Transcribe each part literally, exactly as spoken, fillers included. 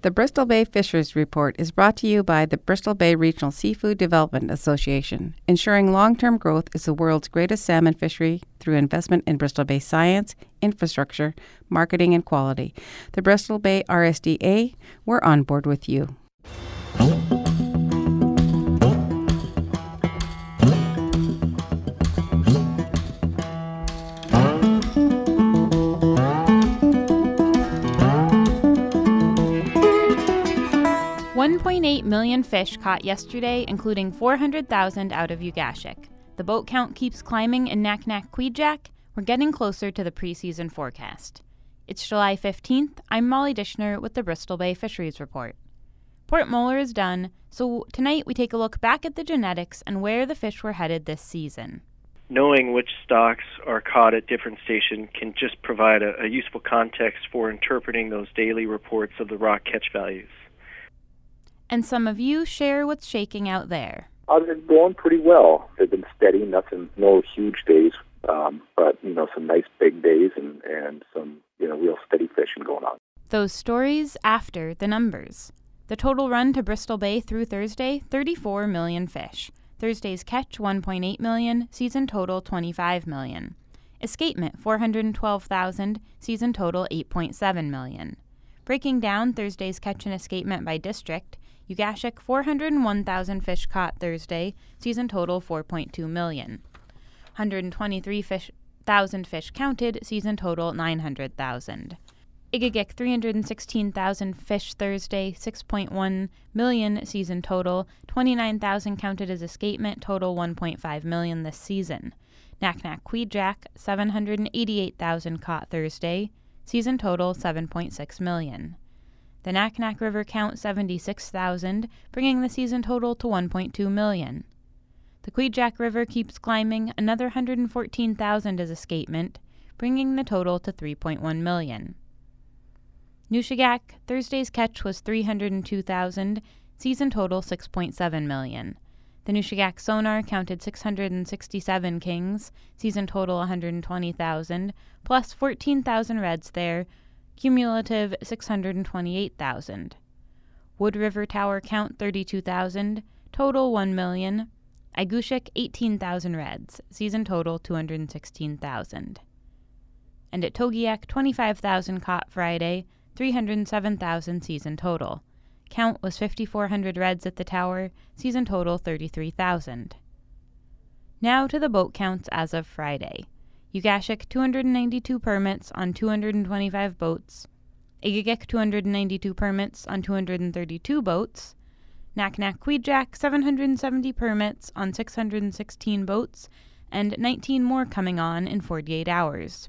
The Bristol Bay Fisheries Report is brought to you by the Bristol Bay Regional Seafood Development Association, ensuring long-term growth is the world's greatest salmon fishery through investment in Bristol Bay science, infrastructure, marketing, and quality. The Bristol Bay R S D A, we're on board with you. one point eight million fish caught yesterday, including four hundred thousand out of Ugashik. The boat count keeps climbing in Naknek-Kvichak. We're getting closer to the preseason forecast. It's July fifteenth. I'm Molly Dishner with the Bristol Bay Fisheries Report. Port Moller is done, so tonight we take a look back at the genetics and where the fish were headed this season. Knowing which stocks are caught at different stations can just provide a, a useful context for interpreting those daily reports of the raw catch values. And some of you share what's shaking out there. Uh, they're going pretty well. They've been steady, nothing, no huge days, um, but, you know, some nice big days and, and some, you know, real steady fishing going on. Those stories after the numbers. The total run to Bristol Bay through Thursday, thirty-four million fish. Thursday's catch, one point eight million, season total, twenty-five million. Escapement, four hundred twelve thousand, season total, eight point seven million. Breaking down Thursday's catch and escapement by district, Ugashik, four hundred one thousand fish caught Thursday, season total four point two million. one hundred twenty-three thousand fish, fish counted, season total nine hundred thousand. Igigik, three hundred sixteen thousand fish Thursday, six point one million season total, twenty-nine thousand counted as escapement, total one point five million this season. Naknek-Kvichak, seven hundred eighty-eight thousand caught Thursday, season total seven point six million. The Naknek River count seventy-six thousand, bringing the season total to one point two million. The Kvichak River keeps climbing, another one hundred fourteen thousand as escapement, bringing the total to three point one million. Nushagak, Thursday's catch was three hundred two thousand, season total six point seven million. The Nushagak sonar counted six hundred sixty-seven kings, season total one hundred twenty thousand, plus fourteen thousand reds there, cumulative six hundred twenty-eight thousand. Wood River Tower count thirty-two thousand, total one million. Igushik eighteen thousand reds, season total two hundred sixteen thousand. And at Togiak twenty-five thousand caught Friday, three hundred seven thousand season total. Count was fifty-four hundred reds at the tower, season total thirty-three thousand. Now to the boat counts as of Friday. Ugashik, two hundred ninety-two permits on two hundred twenty-five boats. Igigik, two hundred ninety-two permits on two hundred thirty-two boats. Naknek-Kvichak, seven hundred seventy permits on six hundred sixteen boats, and nineteen more coming on in forty-eight hours.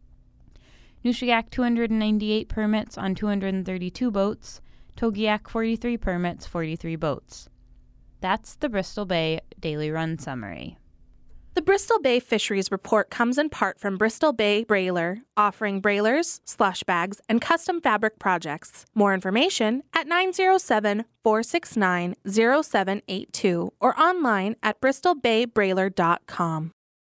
Nushagak, two hundred ninety-eight permits on two hundred thirty-two boats. Togiak, forty-three permits, forty-three boats. That's the Bristol Bay Daily Run Summary. The Bristol Bay Fisheries Report comes in part from Bristol Bay Brailer, offering brailers, slush bags, and custom fabric projects. More information at nine zero seven, four six nine, zero seven eight two or online at bristol bay brailer dot com.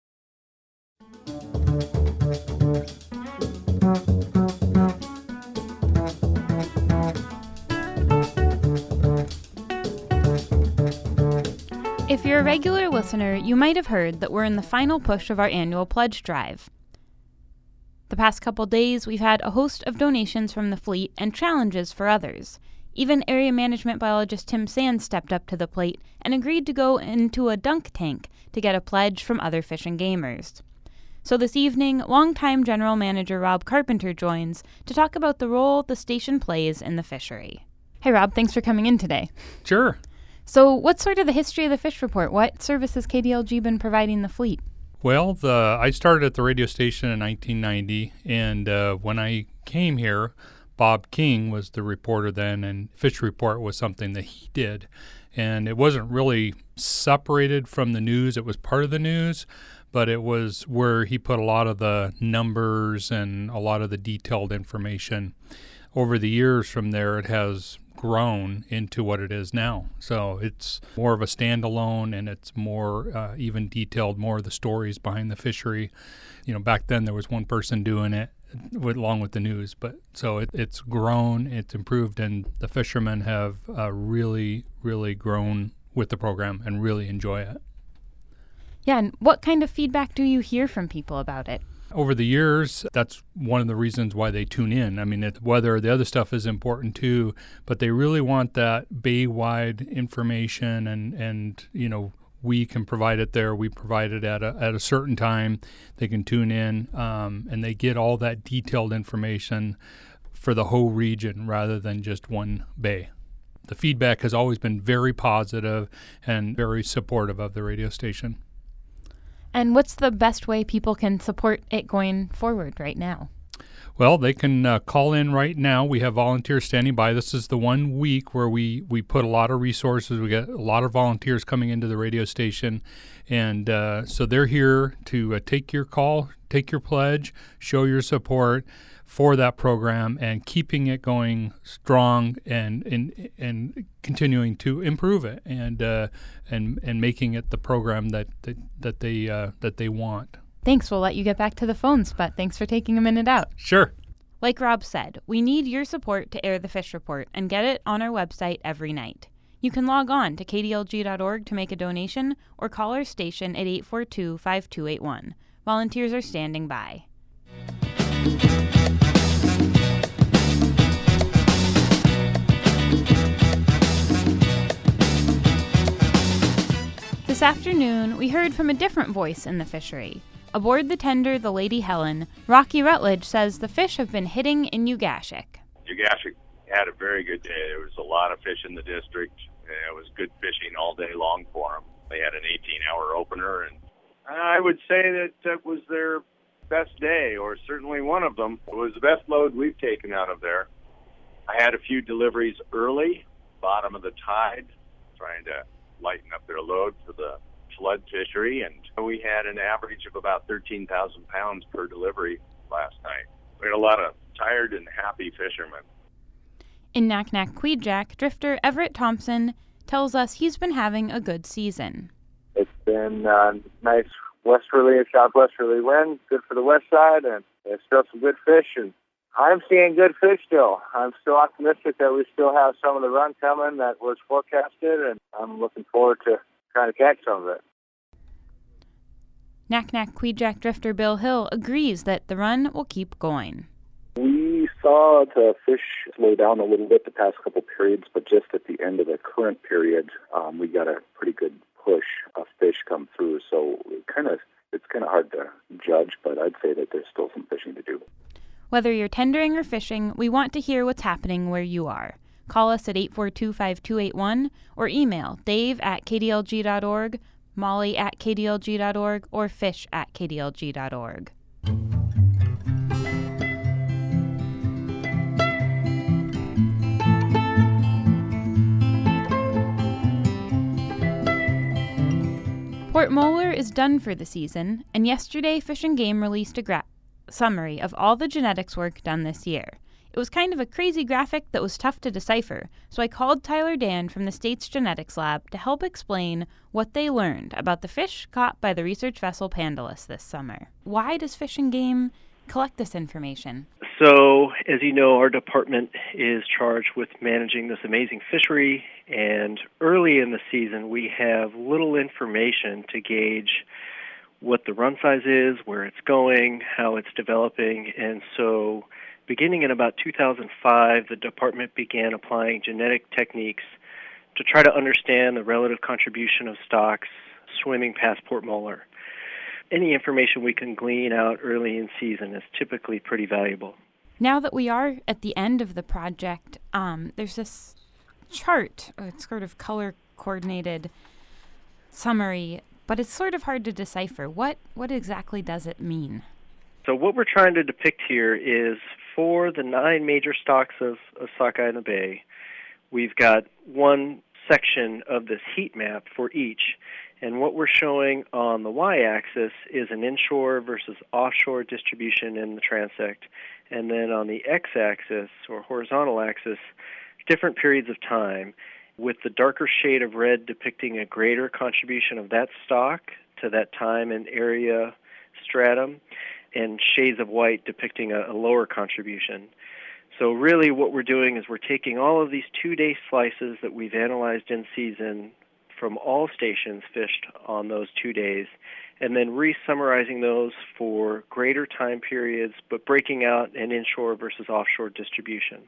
If you're a regular listener, you might have heard that we're in the final push of our annual pledge drive. The past couple days, we've had a host of donations from the fleet and challenges for others. Even area management biologist Tim Sands stepped up to the plate and agreed to go into a dunk tank to get a pledge from other fish and gamers. So this evening, longtime General Manager Rob Carpenter joins to talk about the role the station plays in the fishery. Hey Rob, thanks for coming in today. Sure. So what's sort of the history of the Fish Report? What service has K D L G been providing the fleet? Well, the I started at the radio station in nineteen ninety, and uh, when I came here, Bob King was the reporter then, and Fish Report was something that he did. And it wasn't really separated from the news. It was part of the news, but it was where he put a lot of the numbers and a lot of the detailed information. Over the years from there, it has grown into what it is now. So it's more of a standalone, and it's more uh, even detailed, more of the stories behind the fishery. You know, back then there was one person doing it. with, along with the news. But so it, it's grown, it's improved, and the fishermen have uh, really, really grown with the program and really enjoy it. Yeah, and what kind of feedback do you hear from people about it? Over the years, that's one of the reasons why they tune in. I mean, it, whether the other stuff is important too, but they really want that bay-wide information, and, and you know, we can provide it there. We provide it at a, at a certain time. They can tune in, um, and they get all that detailed information for the whole region rather than just one bay. The feedback has always been very positive and very supportive of the radio station. And what's the best way people can support it going forward right now? Well, they can uh, call in right now. We have volunteers standing by. This is the one week where we, we put a lot of resources. We got a lot of volunteers coming into the radio station. And uh, so they're here to uh, take your call, take your pledge, show your support for that program, and keeping it going strong and and, and continuing to improve it and uh, and and making it the program that that, that they uh, that they want. Thanks. We'll let you get back to the phones, but thanks for taking a minute out. Sure. Like Rob said, we need your support to air the Fish Report and get it on our website every night. You can log on to k d l g dot org to make a donation or call our station at eight four two, five two eight one. Volunteers are standing by. This afternoon, we heard from a different voice in the fishery. Aboard the tender, the Lady Helen, Rocky Rutledge says the fish have been hitting in Ugashik. Ugashik had a very good day. There was a lot of fish in the district. It was good fishing all day long for them. They had an eighteen-hour opener, and I would say that it was their best day, or certainly one of them. It was the best load we've taken out of there. I had a few deliveries early, bottom of the tide, trying to lighten up their load for the flood fishery, and we had an average of about thirteen thousand pounds per delivery last night. We had a lot of tired and happy fishermen. In Naknek-Queejack, drifter Everett Thompson tells us he's been having a good season. It's been uh, nice westerly and southwesterly wind, good for the west side, and there's still some good fish, and I'm seeing good fish still. I'm still optimistic that we still have some of the run coming that was forecasted, and I'm looking forward to trying to catch some of it. Naknek-Queejack drifter Bill Hill agrees that the run will keep going. We saw the fish slow down a little bit the past couple periods, but just at the end of the current period, um, we got a pretty good push of fish come through. So it kind of it's kind of hard to judge, but I'd say that there's still some fishing to do. Whether you're tendering or fishing, we want to hear what's happening where you are. Call us at eight four two, five two eight one or email dave at k d l g dot org, molly at k d l g dot org, or fish at k d l g dot org. Port Molar is done for the season, and yesterday Fish and Game released a gra- summary of all the genetics work done this year. It was kind of a crazy graphic that was tough to decipher, so I called Tyler Dan from the state's genetics lab to help explain what they learned about the fish caught by the research vessel Pandalis this summer. Why does Fish and Game collect this information? So, as you know, our department is charged with managing this amazing fishery, and early in the season we have little information to gauge what the run size is, where it's going, how it's developing, and so beginning in about two thousand five, the department began applying genetic techniques to try to understand the relative contribution of stocks swimming past Port Molar. Any information we can glean out early in season is typically pretty valuable. Now that we are at the end of the project, um, there's this chart, or it's sort of color-coordinated summary, but it's sort of hard to decipher. What what exactly does it mean? So what we're trying to depict here is for the nine major stocks of, of sockeye in the bay, we've got one section of this heat map for each. And what we're showing on the y-axis is an inshore versus offshore distribution in the transect. And then on the x-axis, or horizontal axis, different periods of time, with the darker shade of red depicting a greater contribution of that stock to that time and area stratum. and shades of white depicting a, a lower contribution. So really what we're doing is we're taking all of these two-day slices that we've analyzed in season from all stations fished on those two days, and then re-summarizing those for greater time periods, but breaking out an inshore versus offshore distribution.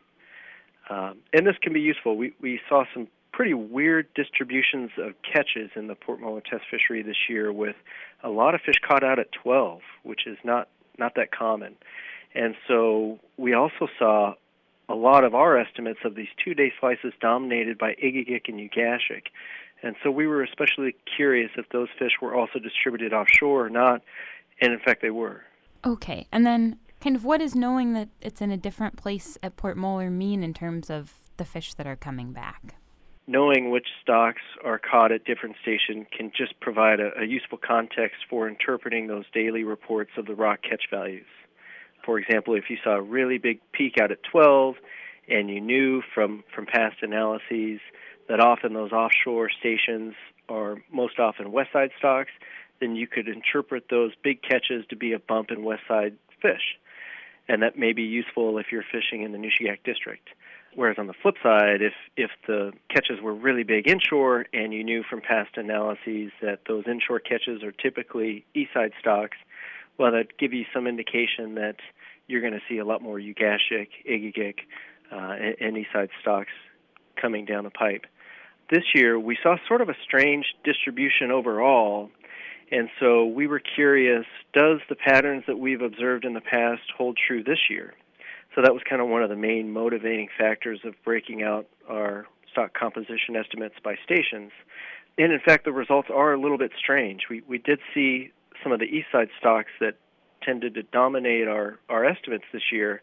Um, and this can be useful. We, we saw some pretty weird distributions of catches in the Port Muller test fishery this year, with a lot of fish caught out at twelve, which is not, not that common. And so we also saw a lot of our estimates of these two-day slices dominated by igigik and Ugashik. And so we were especially curious if those fish were also distributed offshore or not, and in fact they were. Okay, and then kind of what does knowing that it's in a different place at Port Muller mean in terms of the fish that are coming back? Knowing which stocks are caught at different stations can just provide a, a useful context for interpreting those daily reports of the raw catch values. For example, if you saw a really big peak out at twelve and you knew from, from past analyses that often those offshore stations are most often west side stocks, then you could interpret those big catches to be a bump in west side fish. And that may be useful if you're fishing in the Nushagak district. Whereas on the flip side, if, if the catches were really big inshore and you knew from past analyses that those inshore catches are typically east side stocks, well, that'd give you some indication that you're going to see a lot more Ugashik, igigik, uh, and, and east side stocks coming down the pipe. This year, we saw sort of a strange distribution overall, and so we were curious, does the patterns that we've observed in the past hold true this year? So that was kind of one of the main motivating factors of breaking out our stock composition estimates by stations. And in fact, the results are a little bit strange. We we did see some of the east side stocks that tended to dominate our, our estimates this year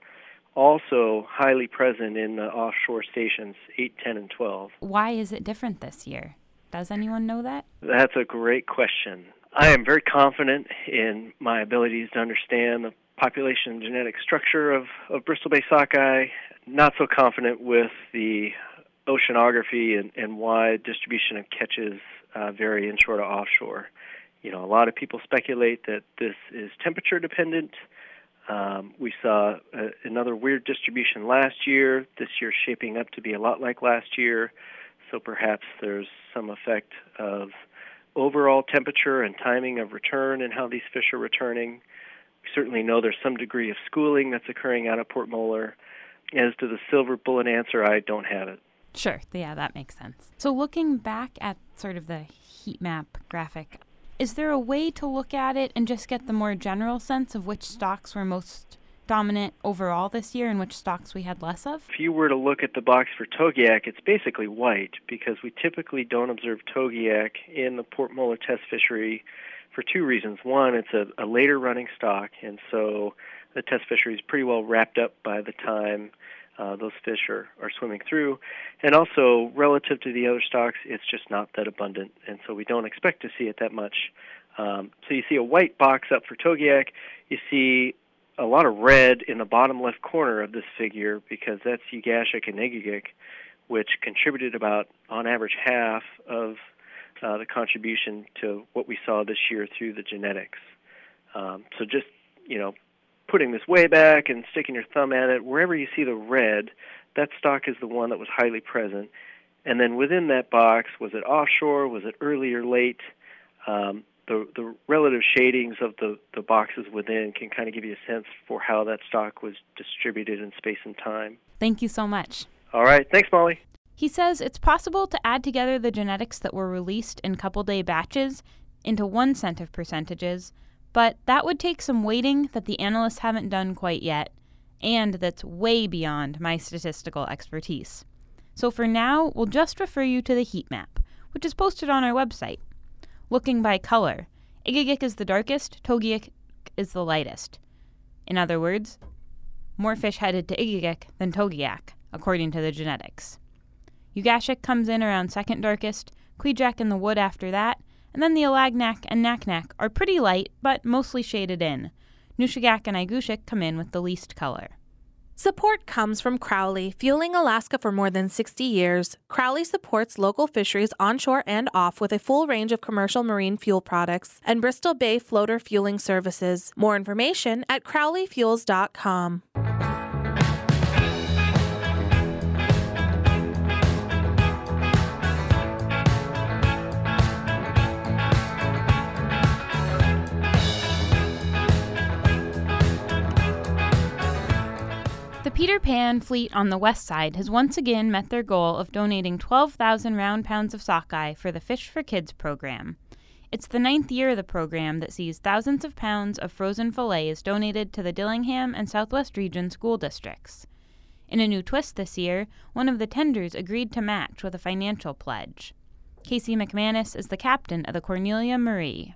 also highly present in the offshore stations eight, ten, and twelve. Why is it different this year? Does anyone know that? That's a great question. I am very confident in my abilities to understand the population and genetic structure of, of Bristol Bay sockeye, not so confident with the oceanography and, and wide distribution of catches uh, vary inshore to offshore. You know, a lot of people speculate that this is temperature dependent. Um, we saw a, another weird distribution last year. This year's shaping up to be a lot like last year, so perhaps there's some effect of overall temperature and timing of return and how these fish are returning. We certainly know there's some degree of schooling that's occurring out of Port Muller. As to the silver bullet answer, I don't have it. Sure, yeah, that makes sense. So looking back at sort of the heat map graphic, is there a way to look at it and just get the more general sense of which stocks were most dominant overall this year and which stocks we had less of? If you were to look at the box for Togiak, it's basically white because we typically don't observe Togiak in the Port Muller test fishery for two reasons. One, it's a, a later running stock, and so the test fishery is pretty well wrapped up by the time uh, those fish are, are swimming through. And also, relative to the other stocks, it's just not that abundant, and so we don't expect to see it that much. Um, so you see a white box up for Togiak. You see a lot of red in the bottom left corner of this figure because that's Ugashik and igigik, which contributed about, on average, half of uh, the contribution to what we saw this year through the genetics. Um, so just, you know, putting this way back and sticking your thumb at it, wherever you see the red, that stock is the one that was highly present. And then within that box, was it offshore? Was it early or late? Um, the, the relative shadings of the, the boxes within can kind of give you a sense for how that stock was distributed in space and time. Thank you so much. All right. Thanks, Molly. He says it's possible to add together the genetics that were released in couple-day batches into one set of percentages, but that would take some weighting that the analysts haven't done quite yet, and that's way beyond my statistical expertise. So for now, we'll just refer you to the heat map, which is posted on our website. Looking by color, igigik is the darkest, Togiak is the lightest. In other words, more fish headed to igigik than Togiak, according to the genetics. Ugashik comes in around second darkest, Kvichak in the wood after that, and then the Alagnak and Naknak are pretty light, but mostly shaded in. Nushagak and Igushik come in with the least color. Support comes from Crowley, fueling Alaska for more than sixty years. Crowley supports local fisheries onshore and off with a full range of commercial marine fuel products and Bristol Bay floater fueling services. More information at crowley fuels dot com. The Peter Pan fleet on the west side has once again met their goal of donating twelve thousand round pounds of sockeye for the Fish for Kids program. It's the ninth year of the program that sees thousands of pounds of frozen fillets donated to the Dillingham and Southwest Region school districts. In a new twist this year, one of the tenders agreed to match with a financial pledge. Casey McManus is the captain of the Cornelia Marie.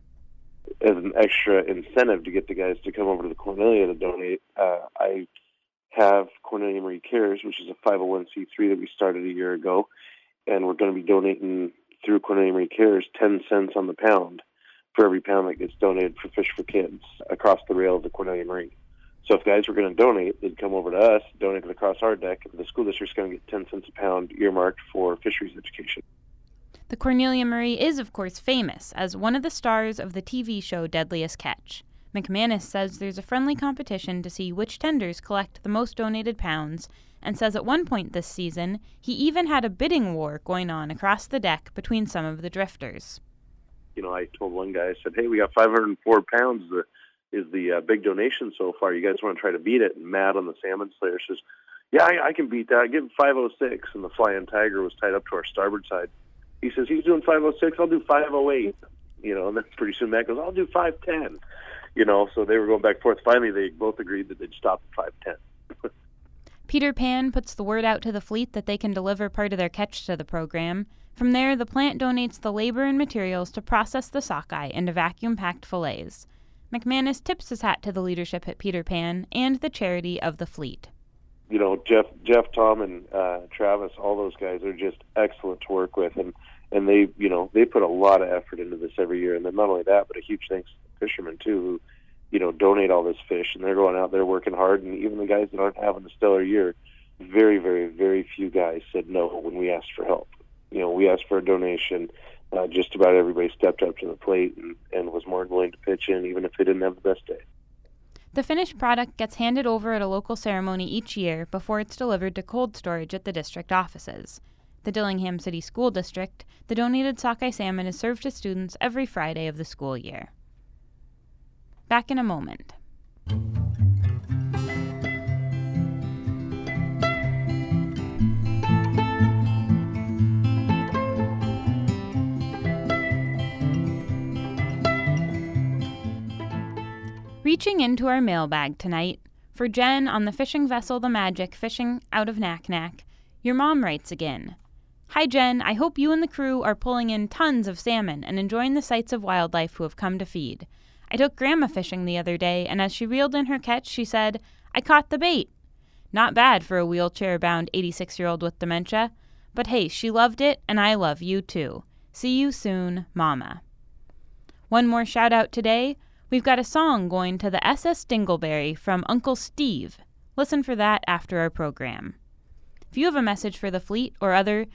As an extra incentive to get the guys to come over to the Cornelia to donate, uh, I have Cornelia Marie Cares, which is a five oh one c three that we started a year ago, and we're going to be donating through Cornelia Marie Cares ten cents on the pound for every pound that gets donated for Fish for Kids across the rail of the Cornelia Marie. So if guys were going to donate, they'd come over to us, donate it across our deck, and the school district's going to get ten cents a pound earmarked for fisheries education. The Cornelia Marie is, of course, famous as one of the stars of the T V show Deadliest Catch. McManus says there's a friendly competition to see which tenders collect the most donated pounds, and says at one point this season he even had a bidding war going on across the deck between some of the drifters. You know, I told one guy, I said, hey, we got five hundred four pounds that is the uh, big donation so far. You guys want to try to beat it? And Matt on the Salmon Slayer says, yeah, I, I can beat that. Give him five oh six. And the Flying Tiger was tied up to our starboard side. He says, he's doing five oh six, I'll do five oh eight. You know, and then pretty soon Matt goes, I'll do five ten. You know, so they were going back and forth. Finally, they both agreed that they'd stop at five ten. Peter Pan puts the word out to the fleet that they can deliver part of their catch to the program. From there, the plant donates the labor and materials to process the sockeye into vacuum-packed fillets. McManus tips his hat to the leadership at Peter Pan and the charity of the fleet. You know, Jeff, Jeff, Tom, and uh, Travis, all those guys are just excellent to work with, and and they, you know, they put a lot of effort into this every year. And then not only that, but a huge thanks to the fishermen too, who, you know, donate all this fish, and they're going out there working hard. And even the guys that aren't having a stellar year, very, very, very few guys said no when we asked for help. You know, we asked for a donation. Uh, just about everybody stepped up to the plate and, and was more than willing to pitch in, even if they didn't have the best day. The finished product gets handed over at a local ceremony each year before it's delivered to cold storage at the district offices. The Dillingham City School District, the donated sockeye salmon is served to students every Friday of the school year. Back in a moment. Reaching into our mailbag tonight, for Jen on the fishing vessel The Magic fishing out of Naknek, your mom writes again. Hi Jen, I hope you and the crew are pulling in tons of salmon and enjoying the sights of wildlife who have come to feed. I took Grandma fishing the other day, and as she reeled in her catch, she said, I caught the bait. Not bad for a wheelchair-bound eighty-six-year-old with dementia, but hey, she loved it, and I love you too. See you soon, Mama. One more shout-out today. We've got a song going to the S S Dingleberry from Uncle Steve. Listen for that after our program. If you have a message for the fleet or other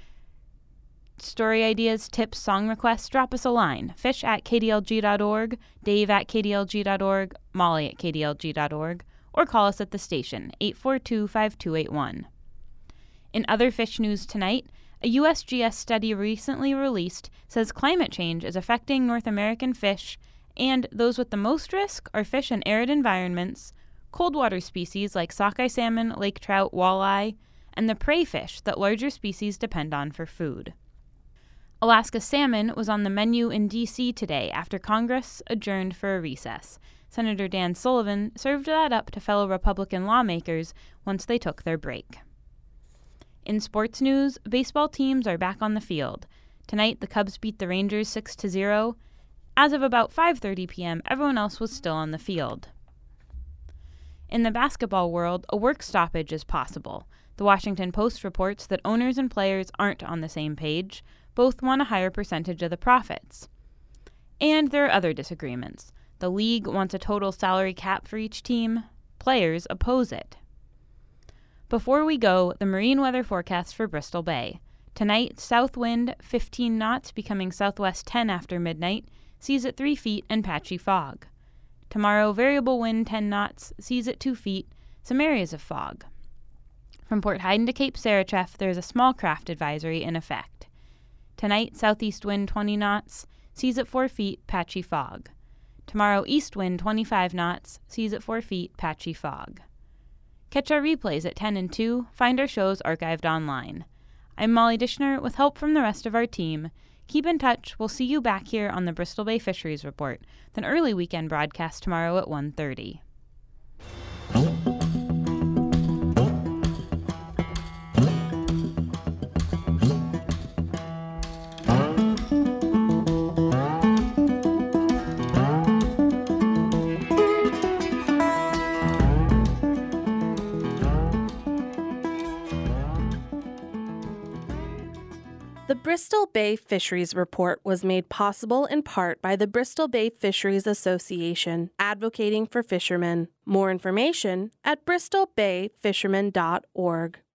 story ideas, tips, song requests, drop us a line. Fish at k d l g dot org, Dave at k d l g dot org, Molly at k d l g dot org, or call us at the station, eight four two, five two eight one. In other fish news tonight, a U S G S study recently released says climate change is affecting North American fish, and those with the most risk are fish in arid environments, cold water species like sockeye salmon, lake trout, walleye, and the prey fish that larger species depend on for food. Alaska salmon was on the menu in D C today after Congress adjourned for a recess. Senator Dan Sullivan served that up to fellow Republican lawmakers once they took their break. In sports news, baseball teams are back on the field. Tonight, the Cubs beat the Rangers six to zero. As of about five thirty p.m., everyone else was still on the field. In the basketball world, a work stoppage is possible. The Washington Post reports that owners and players aren't on the same page. Both want a higher percentage of the profits. And there are other disagreements. The league wants a total salary cap for each team. Players oppose it. Before we go, the marine weather forecast for Bristol Bay. Tonight, south wind fifteen knots, becoming southwest ten after midnight, seas at three feet and patchy fog. Tomorrow, variable wind ten knots, seas at two feet, some areas of fog. From Port Haydn to Cape Saratreff, there is a small craft advisory in effect. Tonight, southeast wind twenty knots, seas at four feet, patchy fog. Tomorrow, east wind twenty-five knots, seas at four feet, patchy fog. Catch our replays at ten and two, find our shows archived online. I'm Molly Dishner with help from the rest of our team. Keep in touch. We'll see you back here on the Bristol Bay Fisheries Report, an early weekend broadcast tomorrow at one thirty. The Bristol Bay Fisheries Report was made possible in part by the Bristol Bay Fisheries Association, advocating for fishermen. More information at bristol bay fishermen dot org.